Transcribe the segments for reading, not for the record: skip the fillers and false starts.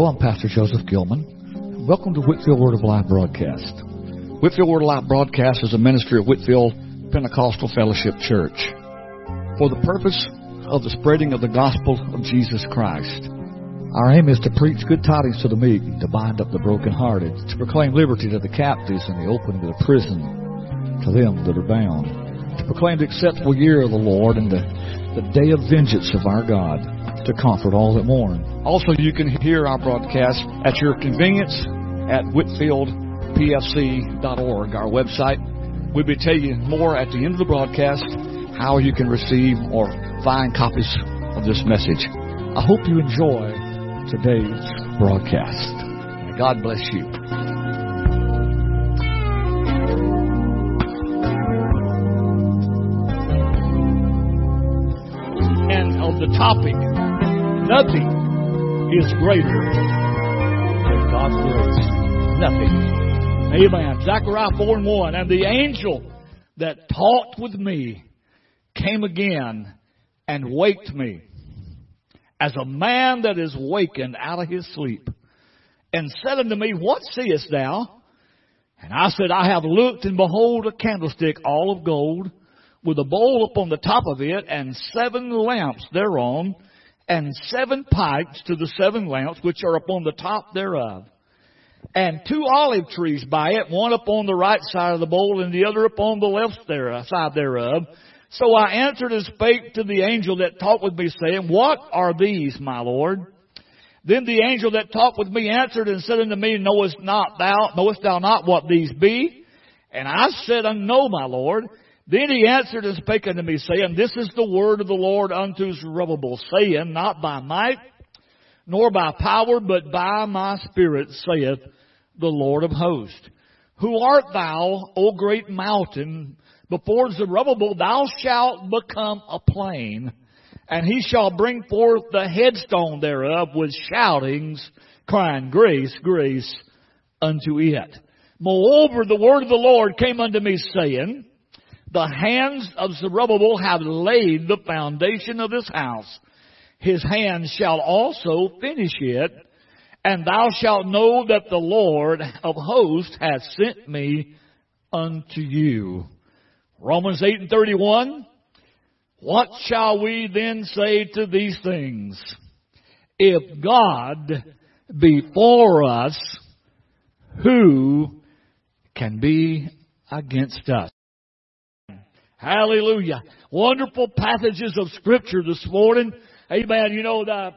Hello, I'm Pastor Joseph Gilman. Welcome to Whitfield Word of Life broadcast. Whitfield Word of Life broadcast is a ministry of Whitfield Pentecostal Fellowship Church for the purpose of the spreading of the gospel of Jesus Christ. Our aim is to preach good tidings to the meek, to bind up the brokenhearted, to proclaim liberty to the captives and the opening of the prison to them that are bound, to proclaim the acceptable year of the Lord and the day of vengeance of our God, to comfort all that mourn. Also, you can hear our broadcast at your convenience at whitfieldpfc.org, our website. We'll be telling you more at the end of the broadcast how you can receive or find copies of this message. I hope you enjoy today's broadcast. God bless you. And on the topic, nothing is greater than God's grace. Nothing. Amen. Zechariah 4:1. And the angel that talked with me came again and waked me, as a man that is wakened out of his sleep, and said unto me, What seest thou? And I said, I have looked, and behold, a candlestick all of gold, with a bowl upon the top of it, and 7 lamps thereon, and 7 pipes to the 7 lamps which are upon the top thereof. And 2 olive trees by it, one upon the right side of the bowl, and the other upon the left side thereof. So I answered and spake to the angel that talked with me, saying, What are these, my Lord? Then the angel that talked with me answered and said unto me, Knowest thou not what these be? And I said, No, my Lord. Then he answered and spake unto me, saying, This is the word of the Lord unto Zerubbabel, saying, Not by might, nor by power, but by my Spirit, saith the Lord of hosts. Who art thou, O great mountain? Before Zerubbabel thou shalt become a plain, and he shall bring forth the headstone thereof with shoutings, crying, Grace, grace unto it. Moreover, the word of the Lord came unto me, saying, The hands of Zerubbabel have laid the foundation of this house. His hands shall also finish it, and thou shalt know that the Lord of hosts hath sent me unto you. Romans 8:31. What shall we then say to these things? If God be for us, who can be against us? Hallelujah. Wonderful passages of Scripture this morning. Amen. You know, the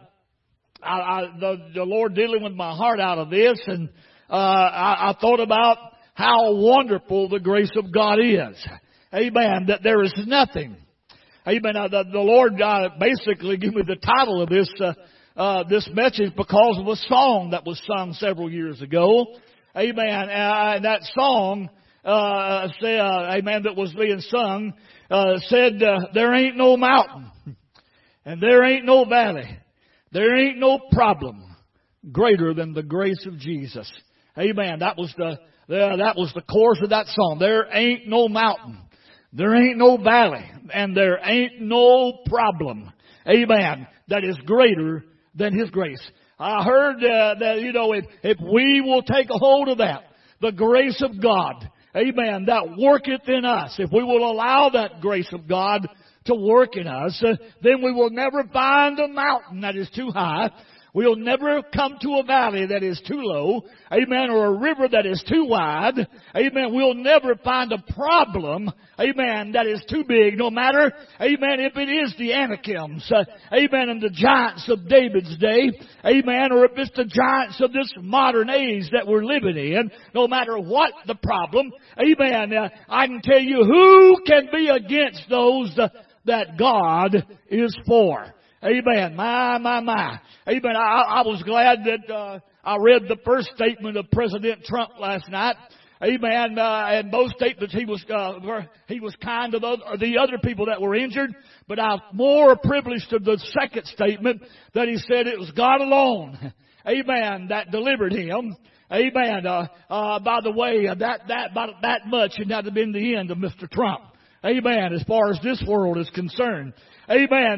Lord dealing with my heart out of this, and I thought about how wonderful the grace of God is. Amen. That there is nothing. Amen. The Lord basically gave me the title of this message because of a song that was sung several years ago. Amen. And that song, amen, that was being sung, said, there ain't no mountain, and there ain't no valley, there ain't no problem greater than the grace of Jesus. Amen. That was the chorus of that song. There ain't no mountain, there ain't no valley, and there ain't no problem, amen, that is greater than His grace. I heard that, you know, if we will take a hold of that, the grace of God, amen, that worketh in us, if we will allow that grace of God to work in us, then we will never find a mountain that is too high. We'll never come to a valley that is too low, amen, or a river that is too wide, amen. We'll never find a problem, amen, that is too big, no matter, amen, if it is the Anakims, amen, and the giants of David's day, amen, or if it's the giants of this modern age that we're living in, no matter what the problem, amen, I can tell you who can be against those that God is for. Amen. My. Amen. I was glad that I read the first statement of President Trump last night. Amen. And both statements he was kind to the other people that were injured. But I'm more privileged of the second statement that he said it was God alone. Amen. That delivered him. Amen. By the way, that much, and that had been the end of Mr. Trump. Amen. As far as this world is concerned. Amen. So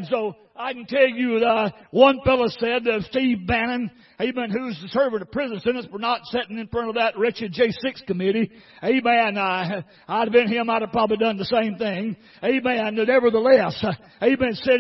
I can tell you, one fellow said, Steve Bannon, amen, who's serving a prison sentence for not sitting in front of that wretched J6 committee. Amen. I'd have been him, I'd have probably done the same thing. Amen. Nevertheless, amen, said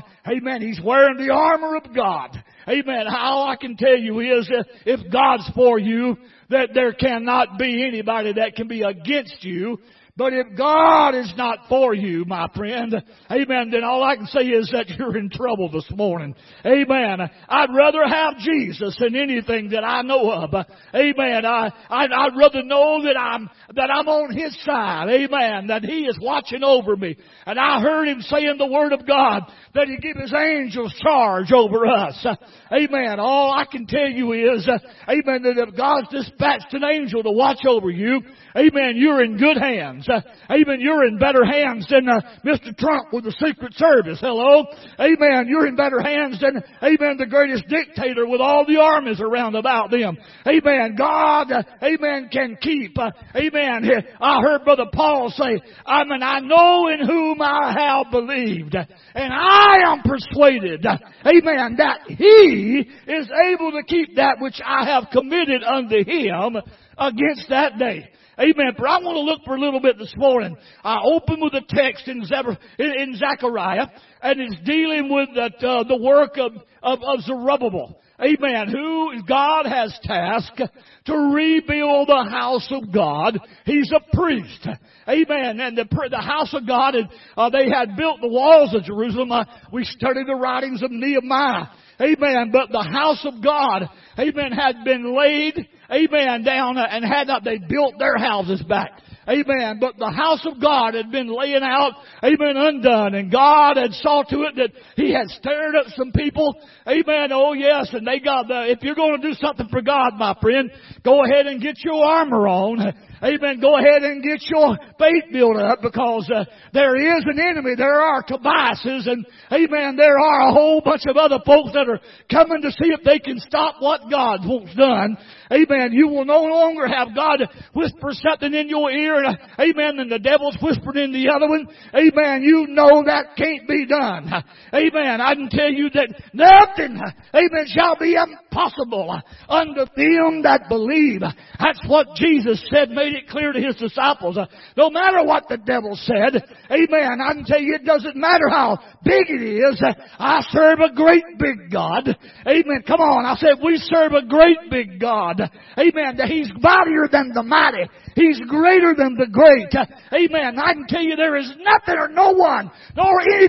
he's wearing the armor of God. Amen. All I can tell you is if God's for you, that there cannot be anybody that can be against you. But if God is not for you, my friend, amen, then all I can say is that you're in trouble this morning. Amen. I'd rather have Jesus than anything that I know of. Amen. I'd rather know that I'm on His side. Amen. That He is watching over me. And I heard Him say in the Word of God that He give His angels charge over us. Amen. All I can tell you is, amen, that if God's dispatched an angel to watch over you, amen, you're in good hands. Amen. You're in better hands than Mr. Trump with the Secret Service. Hello. Amen. You're in better hands than, amen, the greatest dictator with all the armies around about them. Amen. God, amen, can keep. Amen. I heard Brother Paul say, I know in whom I have believed, and I am persuaded, amen, that He is able to keep that which I have committed unto Him against that day. Amen. But I want to look for a little bit this morning. I open with a text in Zechariah, and it's dealing with the work of Zerubbabel. Amen. Who God has tasked to rebuild the house of God. He's a priest. Amen. And the house of God, they had built the walls of Jerusalem. We studied the writings of Nehemiah. Amen. But the house of God, amen, had been laid, amen, down and they built their houses back. Amen. But the house of God had been laying out, amen, undone. And God had saw to it that He had stirred up some people. Amen. Oh yes. And they got if you're going to do something for God, my friend, go ahead and get your armor on. Amen. Go ahead and get your faith built up, because there is an enemy. There are Tobiases, and amen, there are a whole bunch of other folks that are coming to see if they can stop what God wants done. Amen. You will no longer have God whisper something in your ear, and amen, and the devil's whispering in the other one. Amen. You know that can't be done. Amen. I can tell you that nothing, amen, shall be impossible unto them that believe. That's what Jesus said, made it clear to His disciples. No matter what the devil said, amen, I can tell you it doesn't matter how big it is. I serve a great big God. Amen. Come on. I said we serve a great big God. Amen. That He's mightier than the mighty. He's greater than the great. Amen. I can tell you there is nothing or no one, nor any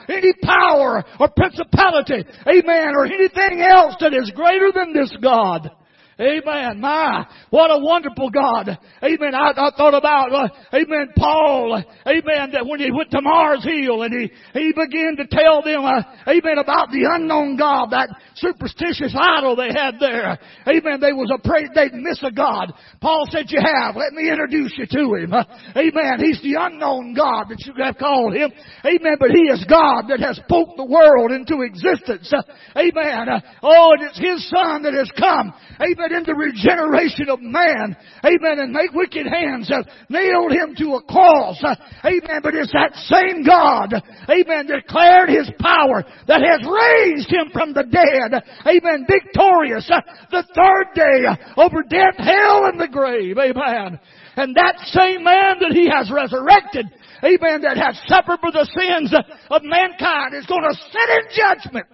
power or principality, amen, or anything else that is greater than this God. Amen. My, what a wonderful God. Amen. I thought about, amen, Paul, amen, that when he went to Mars Hill and he began to tell them, amen, about the unknown God, that superstitious idol they had there. Amen. They was afraid they'd miss a God. Paul said, you have. Let me introduce you to Him. Amen. He's the unknown God that you have called Him. Amen. But He is God that has spoke the world into existence. Amen. Oh, and it's His Son that has come. Amen. In the regeneration of man. Amen. And make wicked hands have nailed Him to a cross. Amen. But it's that same God, amen, declared His power that has raised Him from the dead. Amen. Victorious the third day over death, hell, and the grave. Amen. And that same man that He has resurrected, amen, that has suffered for the sins of mankind, is going to sit in judgment.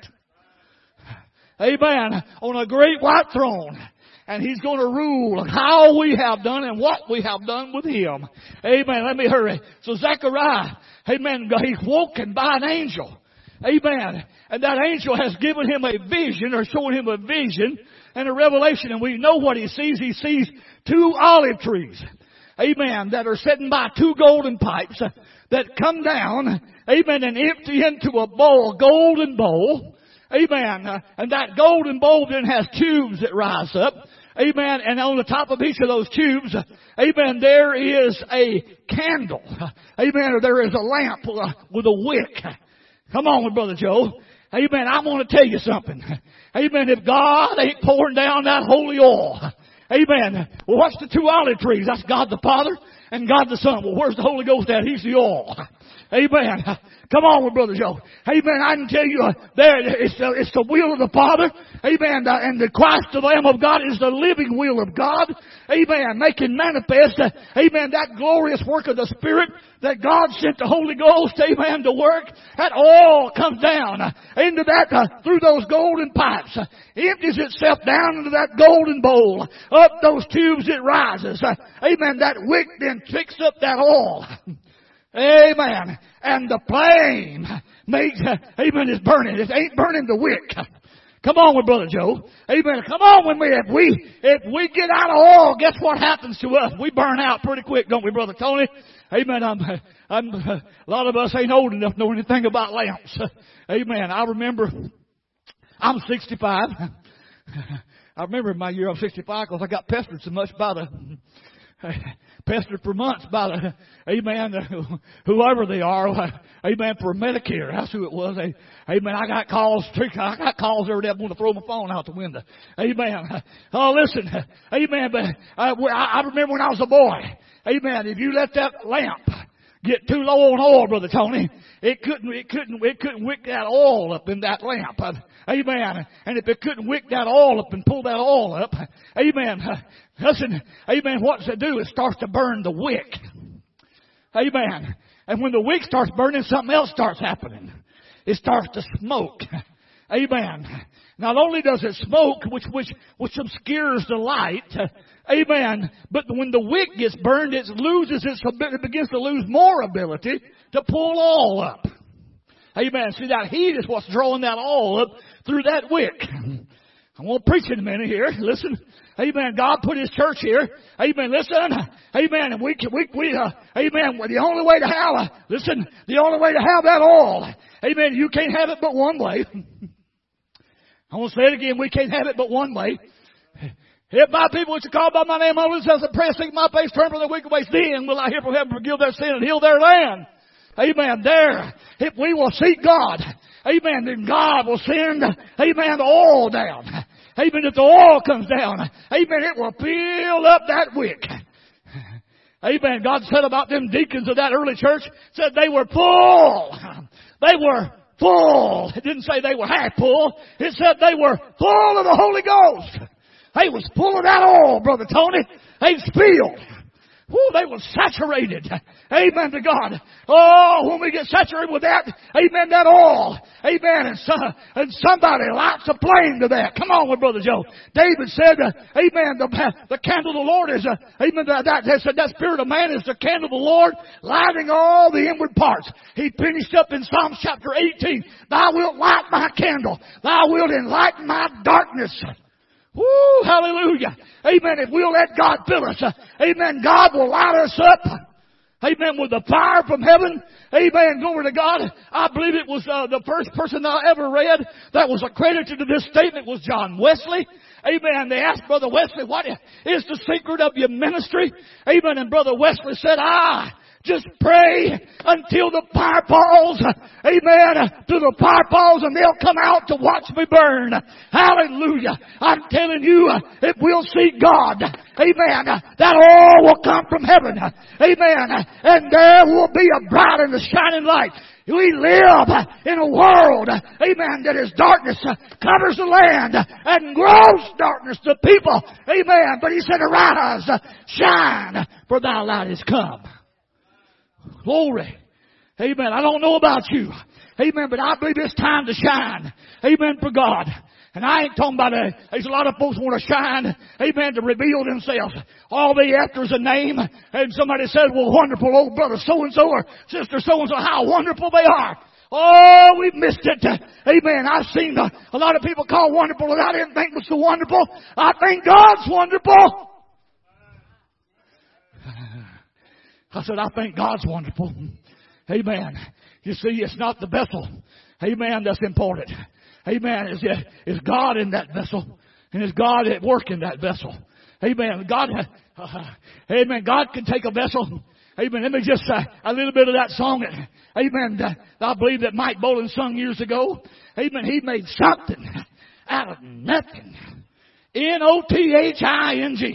Amen. On a great white throne. And He's going to rule how we have done and what we have done with Him. Amen. Let me hurry. So Zechariah, amen, he's woken by an angel. Amen. And that angel has given him a vision, or shown him a vision and a revelation. And we know what he sees. He sees 2 olive trees. Amen. That are sitting by 2 golden pipes that come down. Amen. And empty into a bowl, a golden bowl. Amen. And that golden bowl then has tubes that rise up. Amen. And on the top of each of those tubes, amen, there is a candle. Amen. Or there is a lamp with a wick. Come on, Brother Joe. Amen. I want to tell you something. Amen. If God ain't pouring down that holy oil. Amen. Well, what's the 2 olive trees? That's God the Father and God the Son. Well, where's the Holy Ghost at? He's the oil. Amen. Come on with Brother Joe. Amen. I can tell you, it's the will of the Father. Amen. And the Christ, the Lamb of God, is the living will of God. Amen. Making manifest, amen, that glorious work of the Spirit that God sent the Holy Ghost, amen, to work. That all comes down into that, through those golden pipes. Empties itself down into that golden bowl. Up those tubes it rises. Amen. That wick then picks up that oil. Amen. And the flame makes, amen, is burning. It ain't burning the wick. Come on with Brother Joe. Amen. Come on with me. If we get out of oil, guess what happens to us? We burn out pretty quick, don't we, Brother Tony? Amen. A lot of us ain't old enough to know anything about lamps. Amen. I remember, I'm 65. I remember my year I'm 65 because I got pestered so much by pestered for months by amen, whoever they are, amen, for Medicare. That's who it was. Amen. I got calls every day. I want to throw my phone out the window. Amen. Oh, listen. Amen. But I remember when I was a boy. Amen. If you let that lamp get too low on oil, Brother Tony, it couldn't wick that oil up in that lamp. Amen. And if it couldn't wick that oil up and pull that oil up, amen. Listen, amen, what does it do? It starts to burn the wick. Amen. And when the wick starts burning, something else starts happening. It starts to smoke. Amen. Not only does it smoke, which obscures the light, amen, but when the wick gets burned, it begins to lose more ability to pull oil up. Amen. See, that heat is what's drawing that oil up through that wick. I want to preach in a minute here. Listen. Amen. God put His church here. Amen. Listen. Amen. And amen. The only way to have that oil. Amen. You can't have it but one way. I want to say it again. We can't have it but one way. If my people which are called by my name, always as a prayer, seek my face, turn from their wicked ways, then will I hear from heaven, forgive their sin, and heal their land. Amen. There. If we will seek God, amen, then God will send, amen, the oil down. Amen. If the oil comes down, amen, it will fill up that wick. Amen. God said about them deacons of that early church, said they were full. They were full. It didn't say they were half full. It said they were full of the Holy Ghost. They was full of that oil, Brother Tony. They spilled. Woo, they were saturated. Amen to God. Oh, when we get saturated with that, amen, that oil. Amen. And somebody lights a flame to that. Come on with Brother Joe. David said, amen, the candle of the Lord is, amen, that spirit of man is the candle of the Lord, lighting all the inward parts. He finished up in Psalms chapter 18. Thou wilt light my candle. Thou wilt enlighten my darkness. Woo, hallelujah. Amen. If we'll let God fill us, amen, God will light us up. Amen. With the fire from heaven. Amen. Glory to God. I believe it was the first person I ever read that was accredited to this statement was John Wesley. Amen. They asked Brother Wesley, what is the secret of your ministry? Amen. And Brother Wesley said, just pray until the fire falls. Amen. To the fire falls and they'll come out to watch me burn. Hallelujah. I'm telling you, if we'll seek God, amen, that all will come from heaven. Amen. And there will be a bright and a shining light. We live in a world, amen, that is darkness covers the land and gross darkness to people. Amen. But He said, arise, shine, for thy light is come. Glory. Amen. I don't know about you. Amen. But I believe it's time to shine. Amen. For God. And I ain't talking about there's a lot of folks want to shine. Amen. To reveal themselves. All they after is a name. And somebody says, well, wonderful old brother so-and-so or sister so-and-so, how wonderful they are. Oh, we've missed it. Amen. I've seen a lot of people call wonderful that I didn't think was so wonderful. I think God's wonderful. I said, I think God's wonderful. Amen. You see, it's not the vessel. Amen. That's important. Amen. Is God in that vessel? And is God at work in that vessel? Amen. Amen. God can take a vessel. Amen. Let me just say a little bit of that song. Amen. I believe that Mike Boland sung years ago. Amen. He made something out of nothing. N-O-T-H-I-N-G.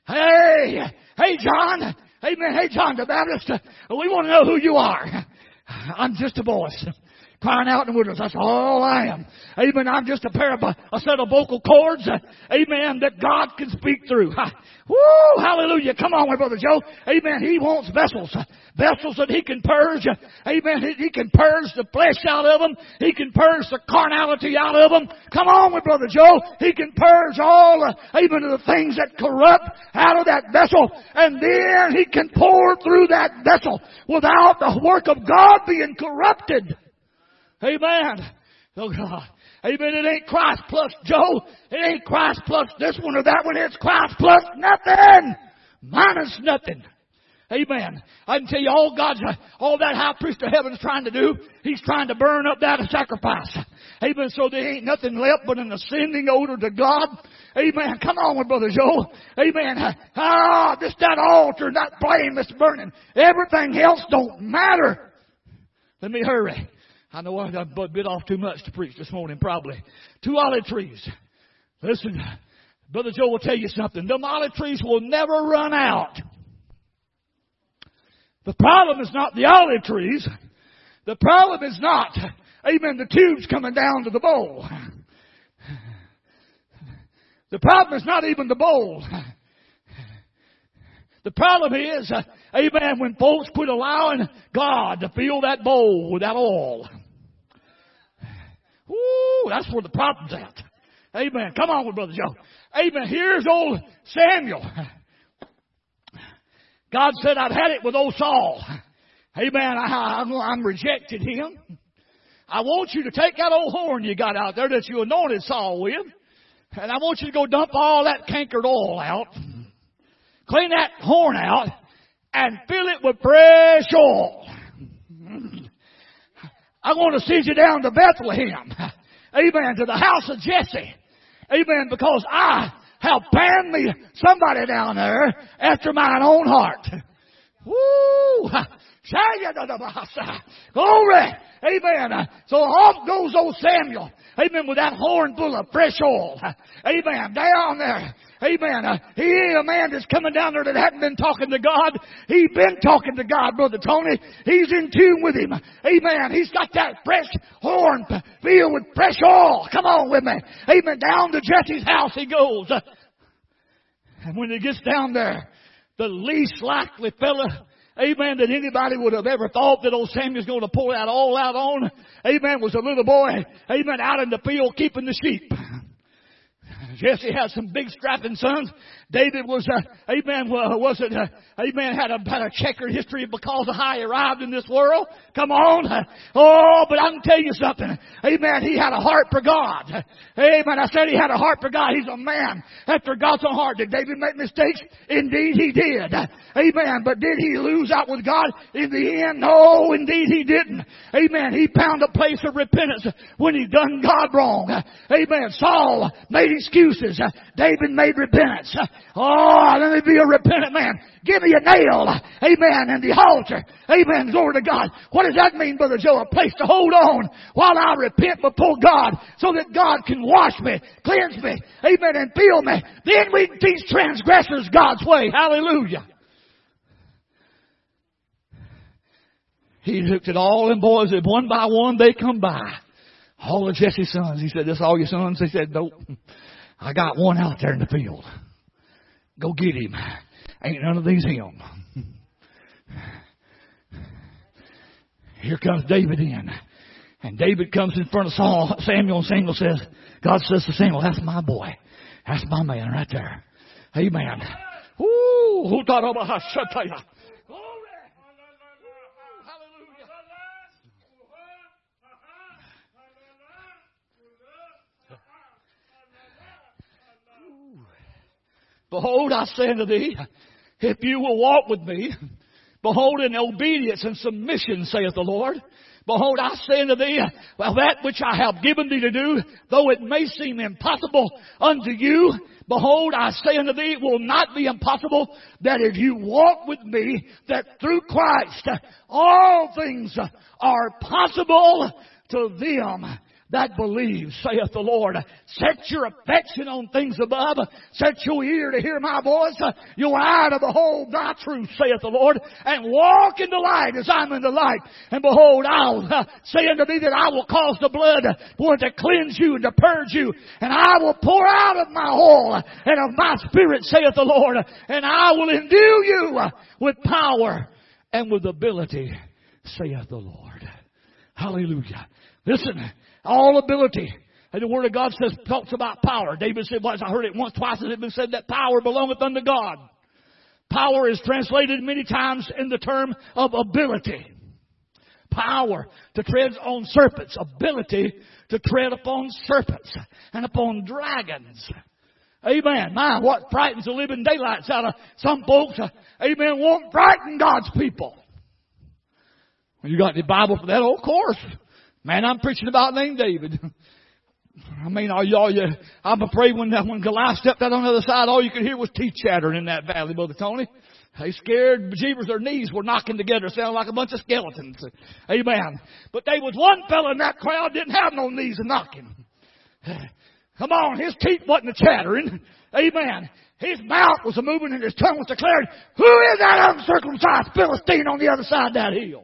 Hey, John. Amen. Hey, John the Baptist, we want to know who you are. I'm just a voice crying out in the wilderness. That's all I am. Amen. I'm just a set of vocal cords. Amen. That God can speak through. Woo! Hallelujah. Come on, my Brother Joe. Amen. He wants vessels. Vessels that He can purge. Amen. He can purge the flesh out of them. He can purge the carnality out of them. Come on, my Brother Joe. He can purge all, amen, the things that corrupt out of that vessel. And then He can pour through that vessel without the work of God being corrupted. Amen. Oh God. Amen. It ain't Christ plus Joe. It ain't Christ plus this one or that one. It's Christ plus nothing. Minus nothing. Amen. I can tell you all that high priest of heaven is trying to do. He's trying to burn up that sacrifice. Amen. So there ain't nothing left but an ascending odor to God. Amen. Come on with Brother Joe. Amen. Just that altar, that flame that's burning. Everything else don't matter. Let me hurry. I know I got a bit off too much to preach this morning, probably. 2 olive trees. Listen, Brother Joe will tell you something. Them olive trees will never run out. The problem is not the olive trees. The problem is not, amen, the tubes coming down to the bowl. The problem is not even the bowl. The problem is, amen, when folks quit allowing God to fill that bowl with that oil. Ooh, that's where the problem's at. Amen. Come on with Brother Joe. Amen. Here's old Samuel. God said, I've had it with old Saul. Amen. I'm rejected him. I want you to take that old horn you got out there that you anointed Saul with. And I want you to go dump all that cankered oil out. Clean that horn out. And fill it with fresh oil. I want to send you down to Bethlehem. Amen. To the house of Jesse. Amen. Because I have planned me somebody down there after mine own heart. Woo! Glory! Amen. So off goes old Samuel. Amen. With that horn full of fresh oil. Amen. Down there. Amen. He ain't a man that's coming down there that hadn't been talking to God. He's been talking to God, Brother Tony. He's in tune with Him. Amen. He's got that fresh horn filled with fresh oil. Come on with me. Amen. Down to Jesse's house he goes. And when he gets down there, the least likely fella, amen, that anybody would have ever thought that old Samuel's going to pour that all out on, amen, was a little boy, amen, out in the field keeping the sheep. Jesse had some big strapping sons. David was, amen, had a checkered history because of how he arrived in this world. Come on. Oh, but I can tell you something. Amen. He had a heart for God. Amen. I said he had a heart for God. He's a man after God's own heart. Did David make mistakes? Indeed he did. Amen. But did he lose out with God in the end? No, indeed he didn't. Amen. He found a place of repentance when he done God wrong. Amen. Saul made excuses. David made repentance. Oh, let me be a repentant man. Give me a nail. Amen. And the altar. Amen. Glory to God. What does that mean, Brother Joe? A place to hold on while I repent before God so that God can wash me, cleanse me. Amen. And fill me. Then we can teach transgressors God's way. Hallelujah. He looked at all them boys and one by one they come by. All of Jesse's sons. He said, "This all your sons?" They said, "Nope. I got one out there in the field. Go get him. Ain't none of these him." Here comes David in. And David comes in front of Samuel, and Samuel says, God says to Samuel, "That's my boy. That's my man right there." Amen. Ooh, Behold, I say unto thee, if you will walk with me, behold, in obedience and submission, saith the Lord. Behold, I say unto thee, well, that which I have given thee to do, though it may seem impossible unto you, behold, I say unto thee, it will not be impossible that if you walk with me, that through Christ, all things are possible to them that believes, saith the Lord. Set your affection on things above. Set your ear to hear my voice. Your eye to behold thy truth, saith the Lord. And walk in the light as I'm in the light. And behold, I'll say unto thee that I will cause the blood to cleanse you and to purge you. And I will pour out of my oil and of my spirit, saith the Lord. And I will endue you with power and with ability, saith the Lord. Hallelujah. Listen, all ability. And the Word of God talks about power. David said, I heard it once, twice, has it been said that power belongeth unto God. Power is translated many times in the term of ability. Power to tread on serpents. Ability to tread upon serpents and upon dragons. Amen. My, what frightens the living daylights out of some folks, amen, won't frighten God's people. You got the Bible for that? Oh, of course. Man, I'm preaching about name David. I mean, I'm afraid when Goliath stepped out on the other side, all you could hear was teeth chattering in that valley, Brother Tony. They scared bejeebers, their knees were knocking together, sounding like a bunch of skeletons. Amen. But there was one fella in that crowd didn't have no knees to knock him. Come on, his teeth wasn't chattering. Amen. His mouth was moving and his tongue was declaring, who is that uncircumcised Philistine on the other side of that hill?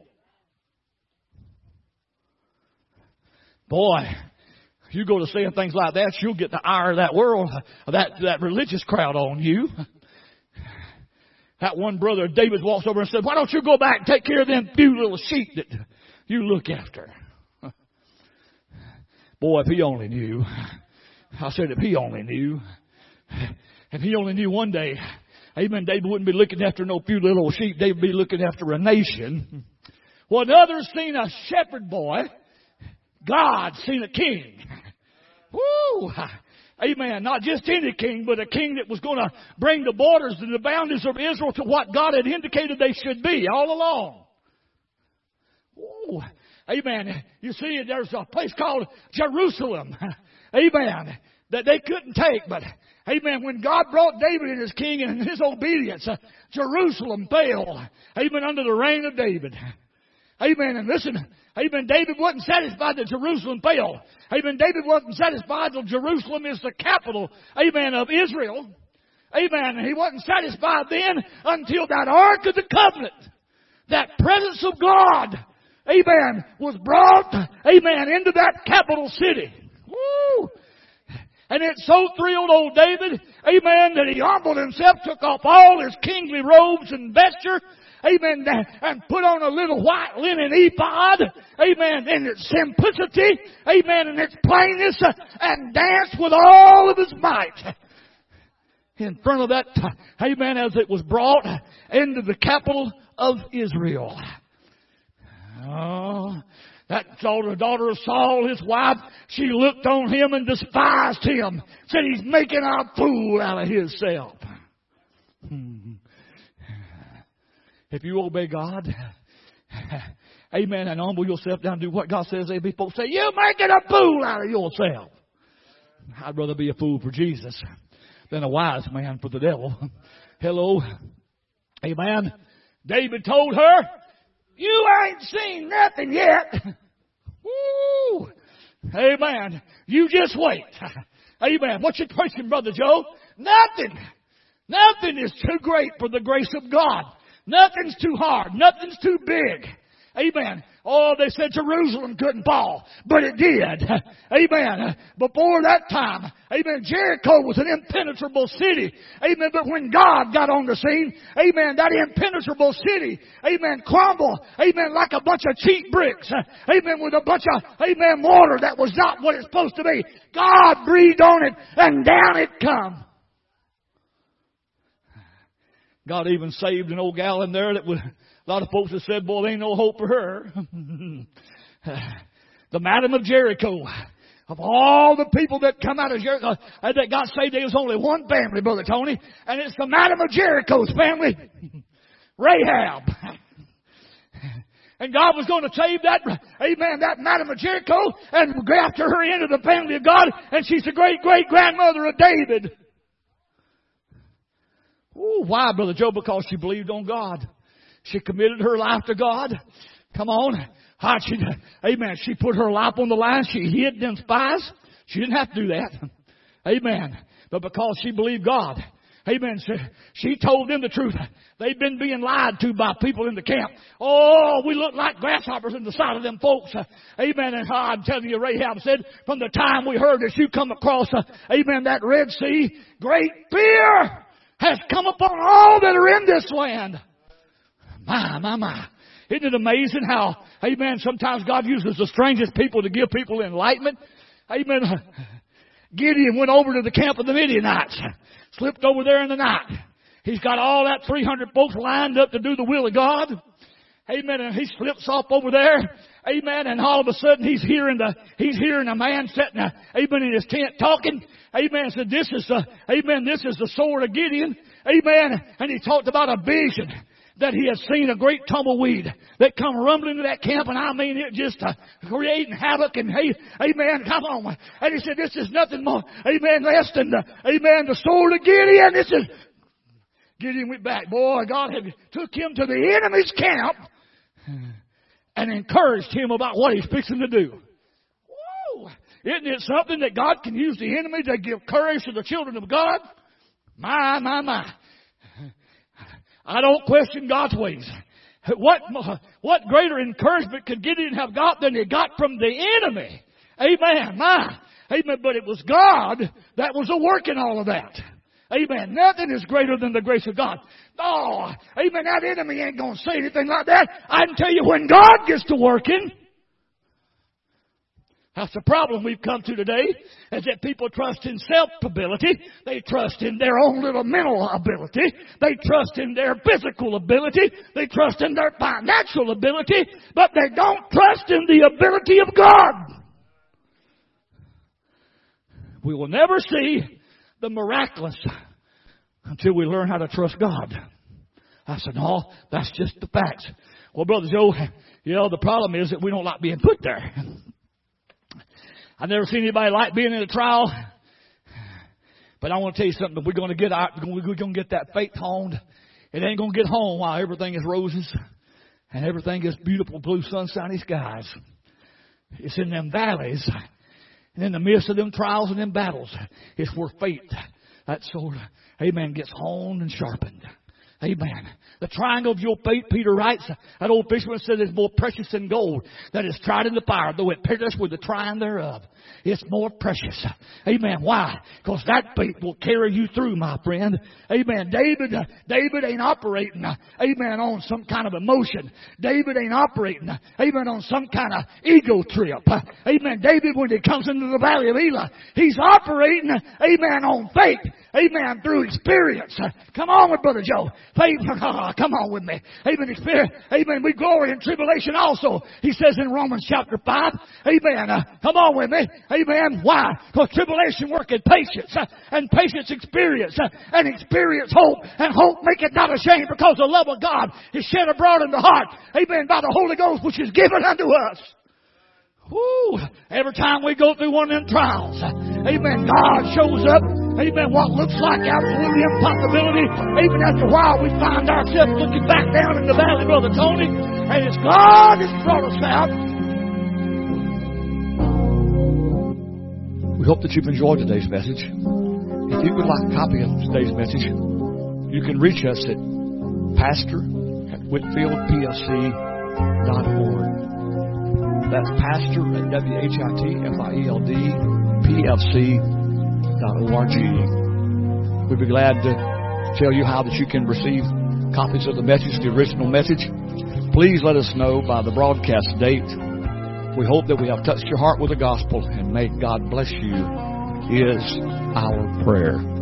Boy, you go to saying things like that, you'll get the ire of that world, that religious crowd on you. That one brother of David walks over and said, why don't you go back and take care of them few little sheep that you look after? Boy, if he only knew. I said, if he only knew. If he only knew one day, amen, David wouldn't be looking after no few little sheep. David would be looking after a nation. When others seen a shepherd boy, God seen a king. Woo! Amen. Not just any king, but a king that was going to bring the borders and the boundaries of Israel to what God had indicated they should be all along. Woo! Amen. You see, there's a place called Jerusalem. Amen. That they couldn't take, but amen, when God brought David and his king and his obedience, Jerusalem fell. Amen, under the reign of David. Amen. And listen, amen, David wasn't satisfied that Jerusalem fell. Amen, David wasn't satisfied that Jerusalem is the capital, amen, of Israel. Amen. And he wasn't satisfied then until that Ark of the Covenant, that presence of God, amen, was brought, amen, into that capital city. Woo! And it so thrilled old David, amen, that he humbled himself, took off all his kingly robes and vesture, amen, and put on a little white linen ephod, amen, in its simplicity, amen, in its plainness, and danced with all of his might in front of that, amen, as it was brought into the capital of Israel. Oh, that daughter of Saul, his wife, she looked on him and despised him. Said he's making a fool out of himself. If you obey God, amen, and humble yourself down and do what God says, there'll be folks say, you're making a fool out of yourself. I'd rather be a fool for Jesus than a wise man for the devil. Hello. Amen. David told her, you ain't seen nothing yet. Woo! Amen. You just wait. Amen. What you preaching, Brother Joe? Nothing. Nothing is too great for the grace of God. Nothing's too hard. Nothing's too big. Amen. Oh, they said Jerusalem couldn't fall, but it did. Amen. Before that time, amen, Jericho was an impenetrable city. Amen. But when God got on the scene, amen, that impenetrable city, amen, crumbled, amen, like a bunch of cheap bricks. Amen. With a bunch of, amen, water that was not what it's supposed to be. God breathed on it and down it come. God even saved an old gal in there that was, a lot of folks have said, boy, there ain't no hope for her. The Madam of Jericho. Of all the people that come out of Jericho, that got saved, there was only one family, Brother Tony, and it's the Madam of Jericho's family, Rahab. And God was going to save that, amen, that Madam of Jericho and grafted her into the family of God, and she's the great-great-grandmother of David. Ooh, why, Brother Joe? Because she believed on God. She committed her life to God. Come on. Amen. She put her life on the line. She hid them spies. She didn't have to do that. Amen. But because she believed God. Amen. She told them the truth. They've been being lied to by people in the camp. Oh, we look like grasshoppers in the sight of them folks. Amen. And I'm telling you, Rahab said, from the time we heard that you come across, amen, that Red Sea, great fear has come upon all that are in this land. My. Isn't it amazing how, amen, sometimes God uses the strangest people to give people enlightenment? Amen. Gideon went over to the camp of the Midianites. Slipped over there in the night. He's got all that 300 folks lined up to do the will of God. Amen. And he slips off over there. Amen. And all of a sudden he's hearing a man sitting, amen, in his tent talking. Amen. Said, this is the sword of Gideon. Amen. And he talked about a vision that he had seen a great tumbleweed that come rumbling into that camp, and I mean it just creating havoc, and amen, come on. And he said, this is nothing more, amen, less than the sword of Gideon. Gideon went back. Boy, God had took him to the enemy's camp and encouraged him about what he's fixing to do. Whoa! Isn't it something that God can use the enemy to give courage to the children of God? My. I don't question God's ways. What greater encouragement could Gideon have got than he got from the enemy? Amen. Amen. But it was God that was at work in all of that. Amen. Nothing is greater than the grace of God. Oh, amen. That enemy ain't going to say anything like that. I can tell you, when God gets to working, that's the problem we've come to today, is that people trust in self-ability. They trust in their own little mental ability. They trust in their physical ability. They trust in their financial ability. But they don't trust in the ability of God. We will never see the miraculous until we learn how to trust God. I said, no, that's just the facts. Well, Brother Joe, the problem is that we don't like being put there. I've never seen anybody like being in a trial. But I want to tell you something. If we're going to get that faith honed, it ain't going to get home while everything is roses and everything is beautiful blue sunshiny skies. It's in them valleys and in the midst of them trials and them battles, it's where faith, that sort of, amen, gets honed and sharpened. Amen. The triangle of your faith, Peter writes, that old fisherman said, is more precious than gold that is tried in the fire, though it perish with the trying thereof. It's more precious. Amen. Why? Because that faith will carry you through, my friend. Amen. David ain't operating, amen, on some kind of emotion. David ain't operating, amen, on some kind of ego trip. Amen. David, when he comes into the valley of Elah, he's operating, amen, on faith. Amen. Through experience. Come on with Brother Joe. Faith, come on with me. Amen. Experience. Amen. We glory in tribulation also. He says in Romans chapter 5. Amen. Come on with me. Amen. Why? Because tribulation worketh patience. And patience experience. And experience hope. And hope maketh not ashamed, because the love of God is shed abroad in the heart. Amen. By the Holy Ghost, which is given unto us. Woo! Every time we go through one of them trials, amen, God shows up. Amen. What looks like absolutely impossibility. Even after a while, we find ourselves looking back down in the valley, Brother Tony, and it's God that's brought us out. We hope that you've enjoyed today's message. If you would like a copy of today's message, you can reach us at pastor@whitfieldplc.org. That's pastor@WHITFIELDPLC.org. We'd be glad to tell you how that you can receive copies of the message, the original message. Please let us know by the broadcast date. We hope that we have touched your heart with the gospel, and may God bless you is our prayer.